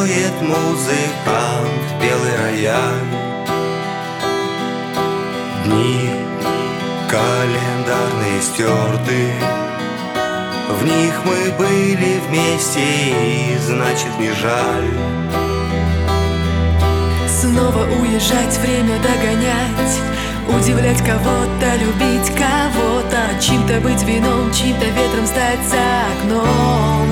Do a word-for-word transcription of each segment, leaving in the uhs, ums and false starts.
Дует музыкант белый рояль. Дни календарные стерты, в них мы были вместе, и значит не жаль. Снова уезжать, время догонять, удивлять кого-то, любить кого-то, чьим-то быть вином, чьим-то ветром стать за окном.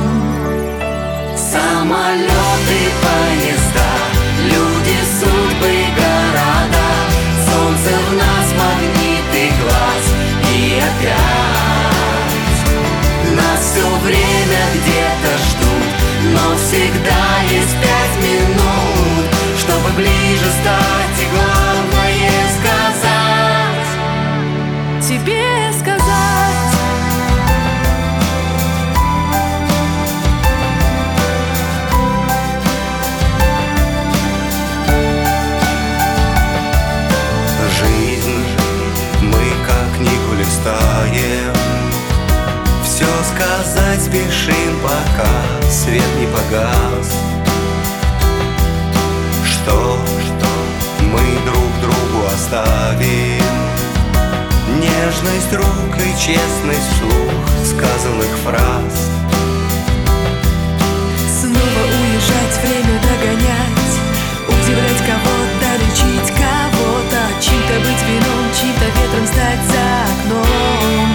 Самолеты, поезда, люди, судьбы, города, солнце в нас, магниты глаз, и опять нас все время где-то ждут, но всегда есть пять минут, чтобы ближе стать и главное сказать, тебе сказать. Жизнь, мы как книгу листаем, все сказать спешим, пока свет не погас. Что, что мы друг другу оставим? Нежность рук и честность вслух сказанных фраз. Снова уезжать, время догонять, удивлять кого-то, лечить кого-то, чьим-то быть вином, чьим-то ветром стать за окном.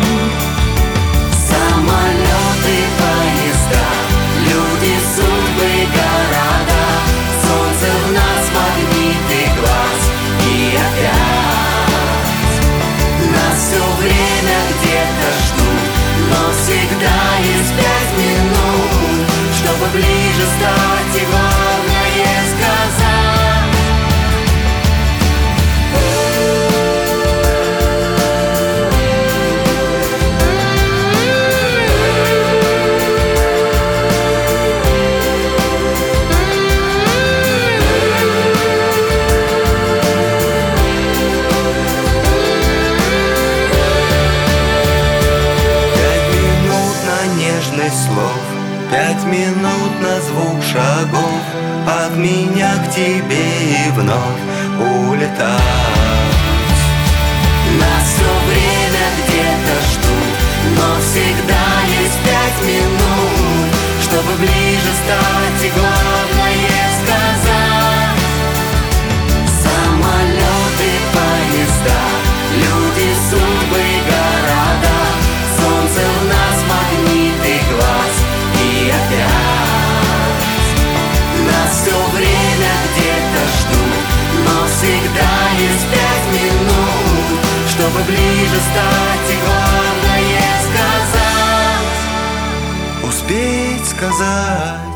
Самолеты, поезда, люди, судьбы, города, солнце в нас, магниты глаз, и опять нас все время где-то ждут, но всегда есть пять минут, чтобы ближе стать и главное сказать. Слов, пять минут на звук шагов, от меня к тебе и вновь улетать. Нас все время где-то ждут, но всегда есть пять минут, чтобы ближе стать и главное сказать. Самолеты, поезда, люди, судьбы, города, солнце в нас, магниты глаз, и опять нас все время где-то ждут, но всегда есть пять минут, чтобы ближе стать и главное сказать, успеть сказать.